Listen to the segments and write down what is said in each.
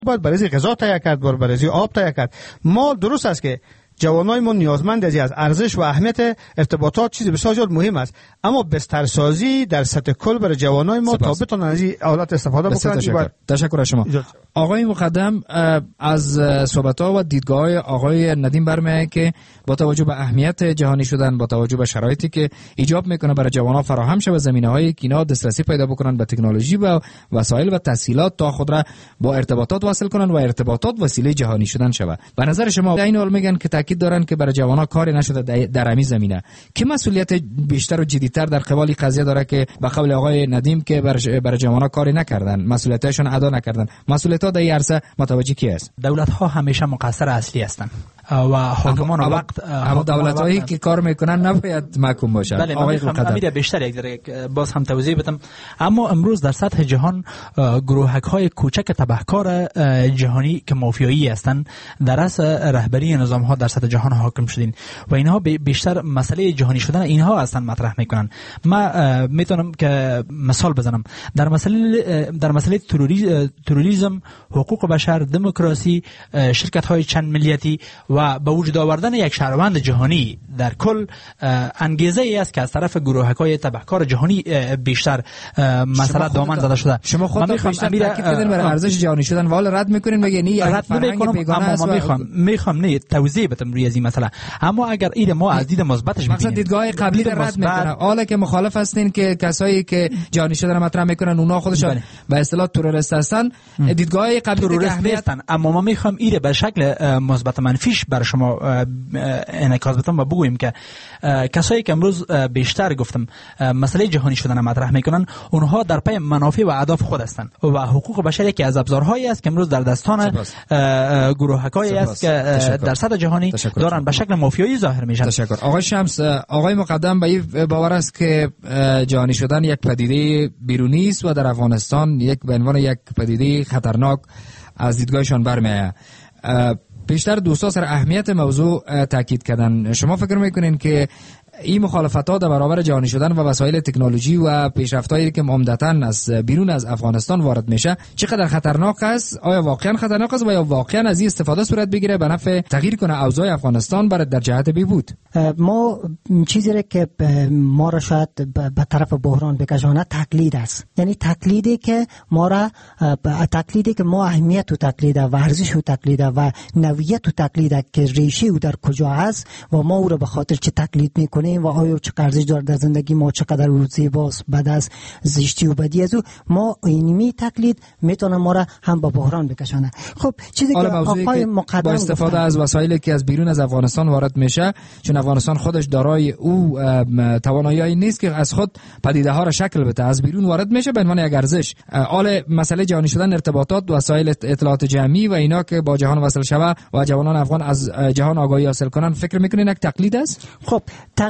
باید برای غذا تهیه کرد، برای آب تهیه کرد. ما درست است که جوانای ما نیازمند از ارزش و اهمیت ارتباطات چیز بسیار زیاد مهم است، اما بسترسازی در سطح کل برای جوانای ما تا بتونن از این آلات استفاده بکنن. تشکر از شما. آقای مقدم، از صحبت‌ها و دیدگاه‌های آقای ندیم برمی‌آید که با توجه به اهمیت جهانی شدن، با توجه به شرایطی که ایجاب میکنه برای جوانان فراهم شود زمینه‌هایی که اینا دسترسی پیدا بکنن به تکنولوژی و وسایل و تسهیلات تا خود را با ارتباطات واصل کنن و ارتباطات وسیله جهانی شدن شود. به نظر شما در این حال میگن که تاکید دارن که برای جوانان کاری نشده در همین زمینه، که مسئولیت بیشتر و جدی‌تر در قبال قضیه داره که به قول آقای ندیم که برای جوانان کاری نکردن، مسئولیتشون ادا نکردن، مسئولیت‌ها در این عرصه متوجه کی است؟ دولت‌ها همیشه مقصر اصلی هستند و حاکمان وقت اما دولت‌هایی که کار میکنن نباید محکوم باشن. بله، آقای مقدم بیشتر یک ذره باز هم توضیح بدم. اما امروز در سطح جهان گروهک‌های کوچک تبهکار جهانی که مافیایی هستند در اصل رهبری نظام‌ها در سطح جهان حاکم شدین و اینها بیشتر مسئله جهانی شدن اینها هستند مطرح میکنن. ما میتونم که مثال بزنم در مسئله تروریسم، حقوق بشر، دموکراسی، شرکت‌های چند ملیتی و به وجود آوردن یک شهروند جهانی در کل انگیزه ای است که از طرف گروهک‌های تبهکار جهانی بیشتر مسئله دامن زده شده. شما خودتون بیشتر تاکید کردین بر ارزش جهانی شدن و حالا رد میکنین بگین این رد نمیکنم، اما میخوام نه توضیح بدم روی این مسئله. اما اگر این ما از دید مثبتش ببینیم، مثلا دیدگاه قبلی رد میکنه، حالا که مخالف هستین که کسایی که جهانی شدن مطرح میکنن اونها خودشون به اصطلاح تروریست هستن، دیدگاه قبلی تروریست هستن، اما ما میخوام این به شکل مثبت منفیش برای شما انعکاس بدم و بگویم که کسایی که امروز بیشتر گفتم مسئله جهانی شدن مطرح میکنن، اونها در پی منافع و اهداف خود هستند و حقوق بشر یکی از ابزارهایی است که امروز در دستان گروهکایی است که در سطح جهانی دارن به شکل مافیایی ظاهر میشن. تشکر. آقای شمس، آقای مقدم به این باور است که جهانی شدن یک پدیده بیرونی است و در افغانستان به عنوان یک پدیده خطرناک از دیدگاهشان برمیآید. بیشتر دوستا سر اهمیت موضوع تاکید کردن. شما فکر میکنین که این مخالفت‌ها در برابر جهانی شدن و وسایل تکنولوژی و پیشرفت‌هایی که عمدتاً از بیرون از افغانستان وارد میشه چقدر خطرناک است؟ آیا واقعاً خطرناک است و یا واقعاً از این استفاده صورت بگیره به نفع تغییر کنه اوضاع افغانستان برای در جهت بهبود؟ ما چیزی را که ما را شاید به طرف بحران بکشانه تقلید است. یعنی تقلیدی که ما اهمیت و تقلید و ارزش و تقلید و نوعیت و تقلید که ریشه او در کجا است و ما او را به خاطر چه تقلید میکنیم و آیا چه ارزش داره در زندگی ما، چقدر او زیباست، بد است، زشتی و بدی از او، ما اینمی تقلید میتونه ما را هم به بحران بکشانه. خب چیزی که آقای مقدم با استفاده از وسایلی که از بیرون از افغانستان وارد میشه، چون افغانستان خودش دارای او توانایی نیست که از خود پدیده ها را شکل بده، از بیرون وارد میشه به عنوان یک ارزش. حال مسئله جهانی شدن، ارتباطات، وسایل اطلاعات جمعی و اینا که با جهان وصل شوه و جوانان افغان از جهان آگاهی حاصل کنن، فکر میکنین یک تقلید است؟ خب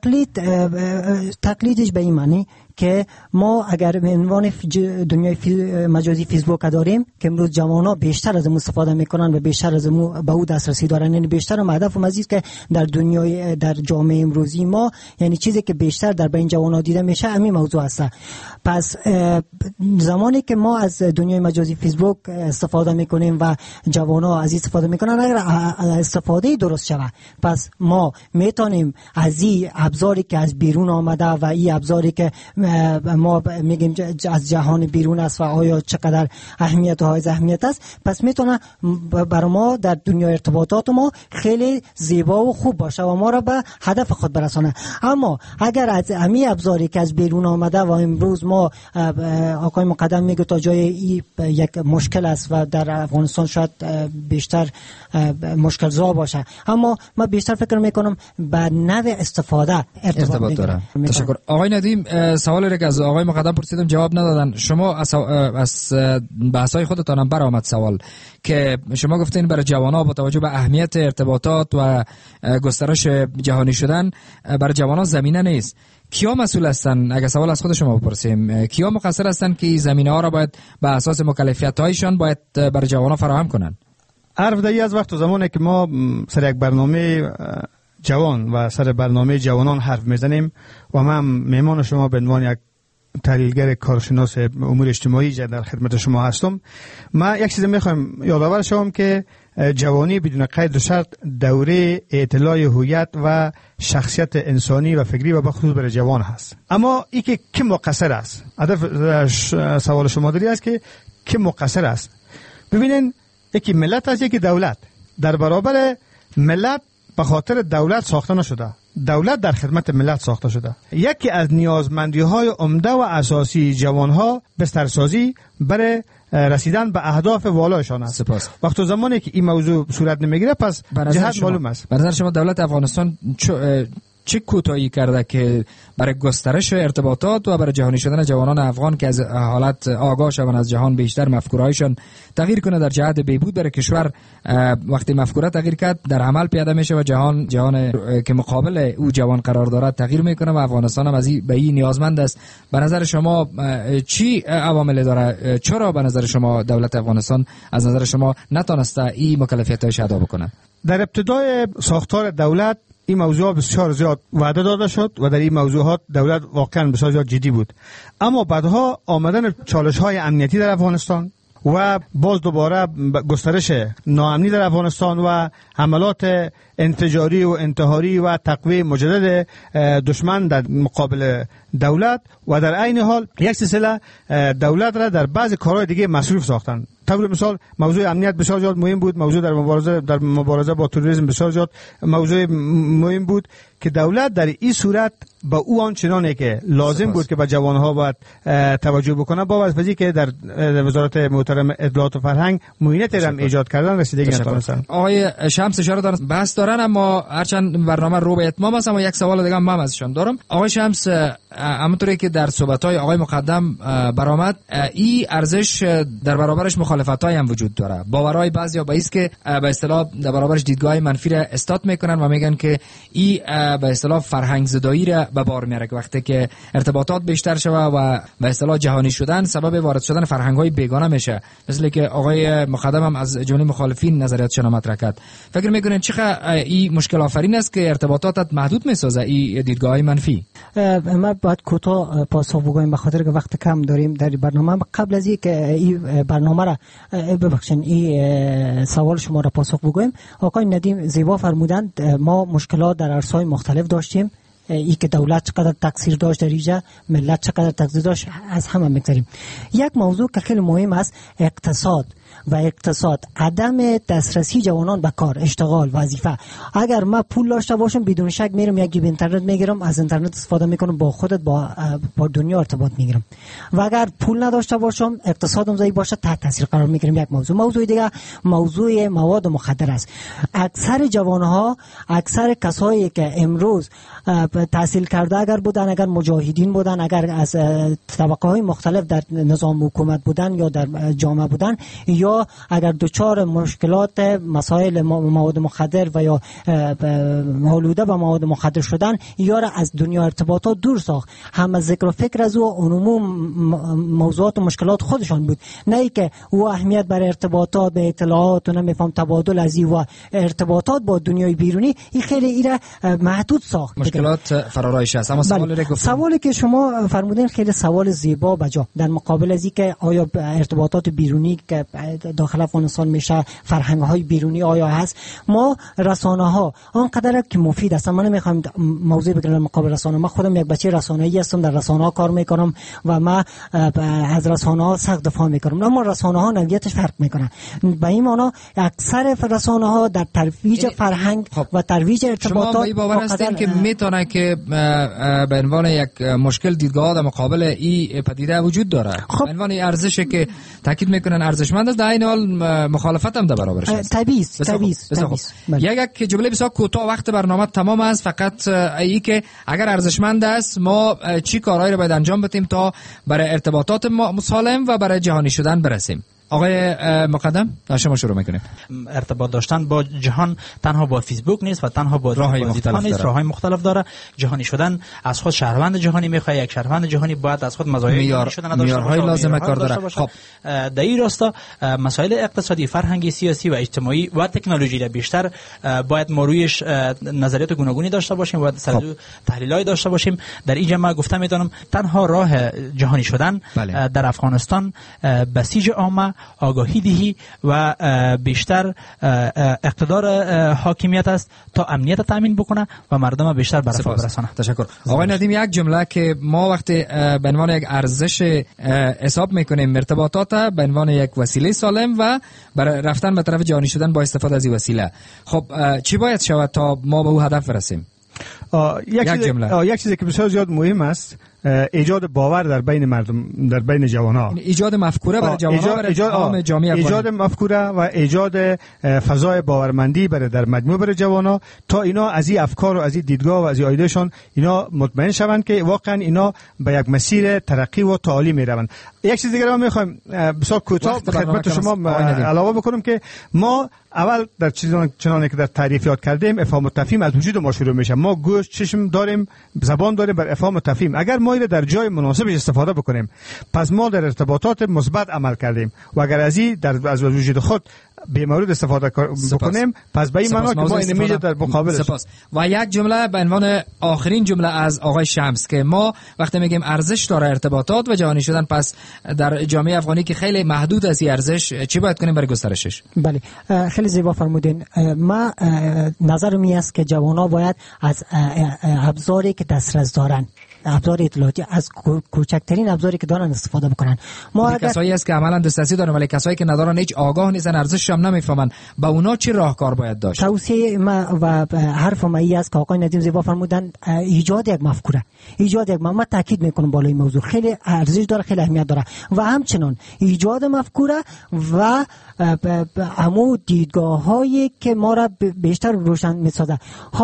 تقلیدش به این معنی که ما اگر به عنوان دنیای مجازی فیسبوک داریم که امروز جوانا بیشتر از اون استفاده میکنن و بیشتر از اون به او دسترسی دارن، یعنی بیشتر هدف و مزید که در جامعه امروزی ما، یعنی چیزی که بیشتر در بین جوانا دیده میشه همین موضوع است. پس زمانی که ما از دنیای مجازی فیسبوک استفاده میکنیم و جوانا از این استفاده میکنن، اگر استفاده درست شود، پس ما میتونیم از این ابزاری که از بیرون آمده و این ابزاری که ما میگیم از جهان بیرون است و آیا چقدر اهمیت و های اهمیت است، پس میتونه برای ما در دنیای ارتباطات ما خیلی زیبا و خوب باشه و ما را به هدف خود برسانه. اما اگر از همین ابزاری که از بیرون آمده و امروز ما آقای مقدم میگه تا جای یک مشکل است و در افغانستان شاید بیشتر مشکل زا باشه، اما ما بیشتر فکر میکنم به نوع استفاده ارتباط داره. تشکر. آقای ندیم، سوالی که از آقای مقدم پرسیدم جواب ندادن. شما از بحث‌های خودتان هم برآمد سوال که شما گفتین برای جوانان با توجه به اهمیت ارتباطات و گسترش جهانی شدن برای جوانان زمینه نیست. کیا مسئول هستن؟ اگه سوال از خود شما بپرسیم، کیا مقصر هستن که زمینه‌ها را باید به اساس مکلفیت‌هایشان باید برای جوانان فراهم کنن؟ عرض دایی از وقت و زمانی که ما سر یک برنامه جوان و سر برنامه جوانان حرف میزنیم و من میمان شما به عنوان یک تحلیلگر کارشناس امور اجتماعی در خدمت شما هستم. من یک چیز میخوایم یادآور شوم که جوانی بدون قید و شرط دوره اطلاع هویت و شخصیت انسانی و فکری و بخصوص برای جوان هست. اما این که کی مقصر است؟ هدف سوال شما داری است که کی مقصر است. ببینین، یکی ملت است، یکی دولت. در برابر ملت به خاطر دولت ساخته نشده، دولت در خدمت ملت ساخته شده. یکی از نیازمندی‌های عمده و اساسی جوان‌ها بسترسازی برای رسیدن به اهداف والایشان است. سپاس. وقتی زمانی که این موضوع صورت نمیگیره پس جهت معلوم است. به نظر شما دولت افغانستان چه کوتاهی کرده که برای گسترش ارتباطات و برای جهانی شدن جوانان افغان که از حالت آگاه شوند از جهان بیشتر مفکورهایشان تغییر کنه در جهت بهبود برای کشور؟ وقتی مفکوره تغییر کرد در عمل پیاده میشه و جهان که مقابل او جوان قرار دارد تغییر میکنه و افغانستان هم از به این نیازمند است. به نظر شما چی عوامل داره؟ چرا به نظر شما دولت افغانستان از نظر شما نتونسته این مکلفیت‌هایش ادا بکنه؟ در ابتدای ساختار دولت این موضوع بسیار زیاد وعده داده شد و در این موضوعات دولت واقعا بسیار زیاد جدی بود. اما بعدها آمدن چالش‌های امنیتی در افغانستان و باز دوباره گسترش ناامنی در افغانستان و حملات انفجاری و انتحاری و تقویه مجدد دشمن در مقابل دولت و در عین حال یک سلسله دولت را در بعض کارهای دیگه مصروف ساختند. طور مثال موضوع امنیت بسیار زیاد مهم بود، موضوع در مبارزه با تروریسم بسیار زیاد موضوع مهم بود که دولت در این صورت با او آنچنانی که لازم بود که به جوانها باید توجه بکنه با وظیفه‌ای که در وزارت محترم اطلاعات و فرهنگ موینت هم ایجاد کردن رسیدگی نتونستن. آقای شمس اشاره دارن بحث دارن، اما هرچند برنامه رو به اتمام است، اما یک سوال دیگه هم ازشان دارم. آقای شمس، همونطوری که در صحبت‌های آقای مقدم برآمد، این ارزش در برابرش مخالفت‌های هم وجود داره. باورهای بعضیا به است که به اصطلاح در برابرش دیدگاه منفی را استات میکنن و میگن که این به اصطلاح فرهنگ زدایی را به بار میاره که وقتی که ارتباطات بیشتر شوه و به اصطلاح جهانی شدن سبب وارد شدن فرهنگ‌های بیگانه میشه، مثل که آقای مقدم هم از جمله مخالفین نظریاتشون مطرح کرد. فکر میکنین چقدر این مشکل آفرین است که ارتباطاتت محدود میسازه این دیدگاه‌های منفی؟ ما باید کوتاه پاسخ بگویم به خاطر که وقت کم داریم در برنامه. قبل از اینکه این برنامه را ببخشید این سوال شما را پاسخ بگویم، آقای ندیم زیبا فرمودند ما مشکلات در عرصه‌های مختلف داشتیم، ای که دولت چقدر تقصیر داشت در اینجا، ملت چقدر تقصیر داشت، از همه میگذاریم. یک موضوع که خیلی مهم است اقتصاد، عدم دسترسی جوانان به کار، اشتغال، وظیفه. اگر ما پول داشته باشم بدون شک میرم یک جیب اینترنت میگیرم، از اینترنت استفاده میکنم، با خودت با دنیا ارتباط میگیرم. و اگر پول نداشته باشم، اقتصادم ضعیف باشه، تحت تاثیر قرار میگیرم. یک موضوع دیگه موضوع مواد مخدر است. اکثر جوانها، اکثر کسایی که امروز تحصیل کرده اگر بودن، اگر مجاهدین بودن، اگر از طبقه های مختلف در نظام حکومت بودن یا در جامعه بودن، یا اگر دچار مشکلات مسائل مواد مخدر و یا آلوده به مواد مخدر شدن، یا را از دنیا ارتباطات دور ساخت. هم از ذکر و فکر از او عموم موضوعات و مشکلات خودشان بود، نه ای که او اهمیت برای ارتباطات به اطلاعات و نمیفهم تبادل از و ارتباطات با دنیای بیرونی این خیلی ایره محدود ساخت. مشکلات فرارایش است. اما سوالی که شما فرمودین خیلی سوال زیبا بجا، در مقابل از اینکه آیا ارتباطات بیرونی که داخل افغانستان میشه، فرهنگ های بیرونی آیا هست، ما رسانه ها آنقدر که مفید هستن. من نمیخوام موضوع بگیرم مقابل رسانه، من خودم یک بچه رسانه‌ای هستم، در رسانه ها کار میکنم و من از رسانه ها سخت دفاع میکنم، اما رسانه ها نوعیتش فرق میکنه. به این معنی اکثر رسانه ها در ترویج فرهنگ و ترویج ارتباطات شما باور هستین که میتونه که به عنوان یک مشکل دیدگاه در مقابل این پدیده وجود داره؟ به عنوان ارزشی که تاکید میکنن ارزشمند است، در این حال مخالفت هم در برابرش است. طبیعی. یک جمله بسیار کوتاه، وقت برنامه تمام است. فقط ای که اگر ارزشمند است ما چی کارهایی رو باید انجام بدیم تا برای ارتباطات سالم و برای جهانی شدن برسیم؟ آقای مقدم شما شروع میکنیم. ارتباط داشتن با جهان تنها با فیسبوک نیست و تنها با راههای مختلف داره. راههای مختلف داره. جهانی شدن از خود شهروند جهانی میخواد. یک شهروند جهانی باید از خود مزایای جهانی شدن داشته باشه، لازمه کار داره. خب در این راستا مسائل اقتصادی، فرهنگی، سیاسی و اجتماعی و تکنولوژی را بیشتر باید ما رویش نظریات گوناگونی داشته باشیم و سردو تحلیلای داشته باشیم. در اینجا من گفتم میتونم تنها راه جهانی شدن در افغانستان بسیج عامه، آگاهی دهی و بیشتر اقتدار حاکمیت است تا امنیت تامین بکنه و مردم بیشتر به رفاه برسانه. تشکر. آقای ندیم، یک جمله که ما وقتی به عنوان یک ارزش حساب میکنیم ارتباطات به عنوان یک وسیله سالم و برای رفتن به طرف جهانی شدن با استفاده از این وسیله، خب چی باید شود تا ما به اون هدف برسیم؟ یک چیزی که بسیار زیاد مهم است ایجاد باور در بین مردم، در بین جوانها، ایجاد مفکوره برای جوانها، برای عام جامعه افغانی، ایجاد مفکوره و ایجاد فضای باورمندی برای در مجموع برای جوانها تا اینا از این افکار و از این دیدگاه و از این ایدهشون اینا مطمئن شوند که واقعا اینا به یک مسیر ترقی و تعالی میروند. یک چیز دیگه ما میخوایم بسیار کوتاه خدمت شما علاوه بکنم که ما اول در چنانه که در تعریف یاد کردیم افهام و تفهیم از وجود ما شروع میشه. ما گوش، چشم داریم، زبان داریم بر افهام و تفهیم. اگر ما اینو در جای مناسبش استفاده بکنیم پس ما در ارتباطات مثبت عمل کردیم و اگر از وجود خود به مورد استفاده بکنیم پس به این معنی که ما این میشه در مقابلش. و یک جمله به عنوان آخرین جمله از آقای شمس که ما وقتی میگیم ارزش داره ارتباطات و جهانی شدن، پس در جامعه افغانی که خیلی محدود از این ارزش چی باید کنیم برای گسترشش؟ بله، خیلی زیبا فرمودین. ما نظرم این است که جوانان باید از ابزاری که دسترس دارن، ابزار اطلاعاتی، از کوچکترین ابزاری که دارن استفاده بکنن. ما اگر کسایی است که عملا دسترسی دارن ولی کسایی که ندارن، هیچ آگاه نیستن، ارزشش هم نمیفهمن، با اونا چی راهکار باید داشت؟ توصیه ما و حرف ما این است که آقای ندیم زیبا فرمودن ایجاد یک مفکوره، ایجاد یک ما تاکید میکنم بالای موضوع خیلی ارزش داره، خیلی اهمیت داره و همچنان ایجاد مفکوره و همو دیدگاه‌هایی که ما را بیشتر روشن می‌سازه.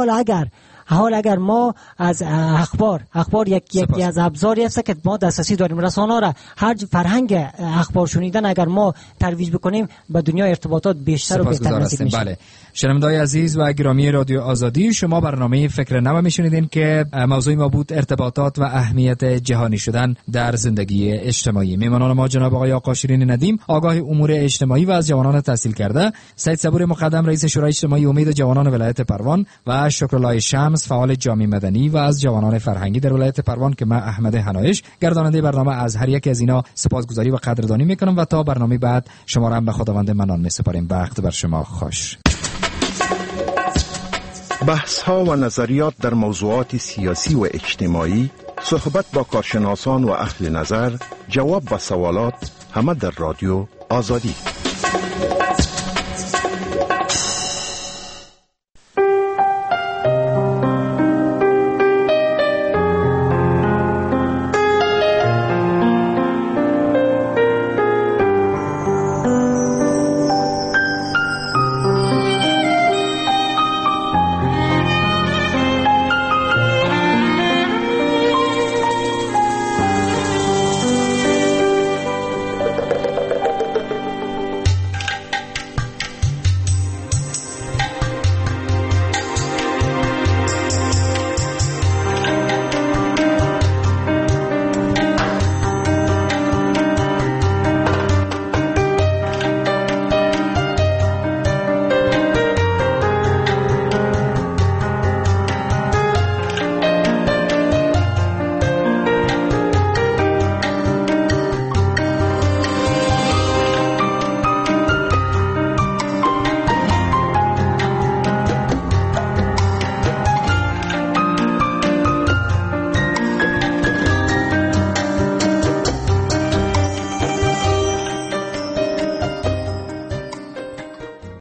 حال اگر ما از اخبار یکی از ابزاری است که ما دسترسی داریم، رسانه‌ها را هر فرهنگ اخبار شنیدن اگر ما ترویج بکنیم به دنیای ارتباطات بیشتر و بهتر نزدیک میشیم. بله. شنونده‌های عزیز و گرامی رادیو آزادی، شما برنامه فکر نو میشنیدین که موضوع ما بود ارتباطات و اهمیت جهانی شدن در زندگی اجتماعی. میهمانان ما جناب آقای آقا شیرین ندیم، آگاه امور اجتماعی و از جوانان تحصیل کرده، سید صبور مقدم رئیس شورای اجتماعی امید جوانان ولایت پروان و شکرالله شمس فعال جامعه مدنی و از جوانان فرهنگی در ولایت پروان که من احمد حنایش گرداننده برنامه از هر یک از اینا سپاسگزاری و قدردانی میکنم و تا برنامه بعد شما را هم به خداوند منان میسپاریم. وقت بر شما خوش. بحث ها و نظریات در موضوعات سیاسی و اجتماعی، صحبت با کارشناسان و اهل نظر، جواب و سوالات، همه در رادیو آزادی.